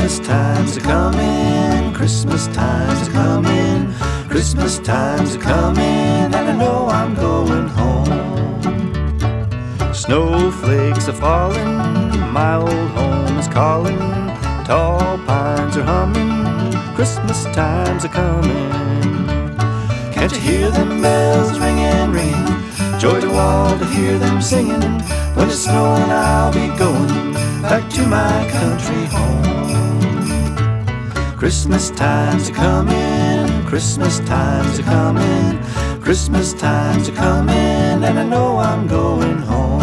Christmas time's a comin', Christmas time's a comin', Christmas time's a comin', and I know I'm going home. Snowflakes are falling, my old home is calling, tall pines are humming, Christmas time's a comin'. Can't you hear them bells ringing, ringing? Joy to all to hear them singing. When it's snowing I'll be going back to my country home. Christmas time's a comin', Christmas time's a comin', Christmas time's a comin', and I know I'm going home.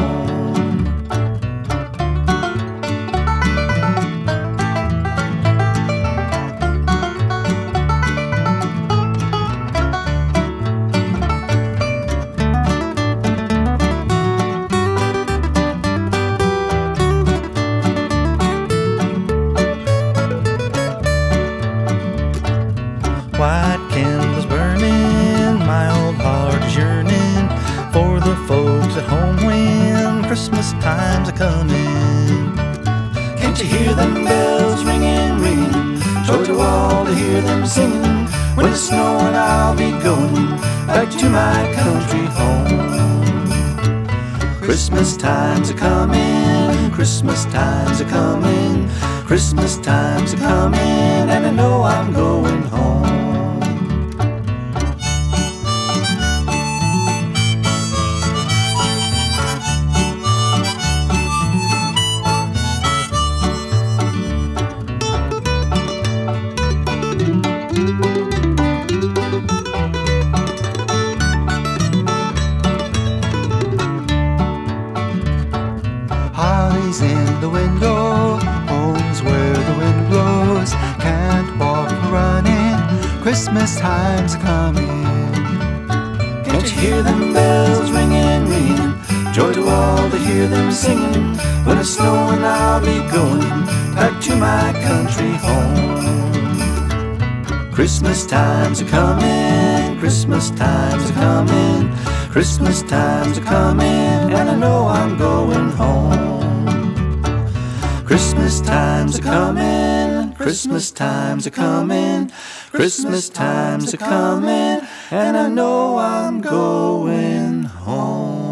White candles burning, my old heart is yearning for the folks at home when Christmas time's a comin'. Can't you hear them bells ringing, ringing? Joy to all to hear them singing. When it's snowing I'll be going back to my country home. Christmas time's a comin', Christmas time's a comin', Christmas time's a comin', and I know I'm going home. Holly's in the window, home's where the wind blows. Can't walk for running, Christmas time's a comin'. Can't you hear them bells ringing, ringing? Joy to all to hear them singing. When it's snowing I'll be going back to my country home. Christmas time's a comin', Christmas time's a comin', Christmas time's a comin', and I know I'm going home. Christmas time's a comin', Christmas time's a comin', Christmas time's a comin', and I know I'm going home.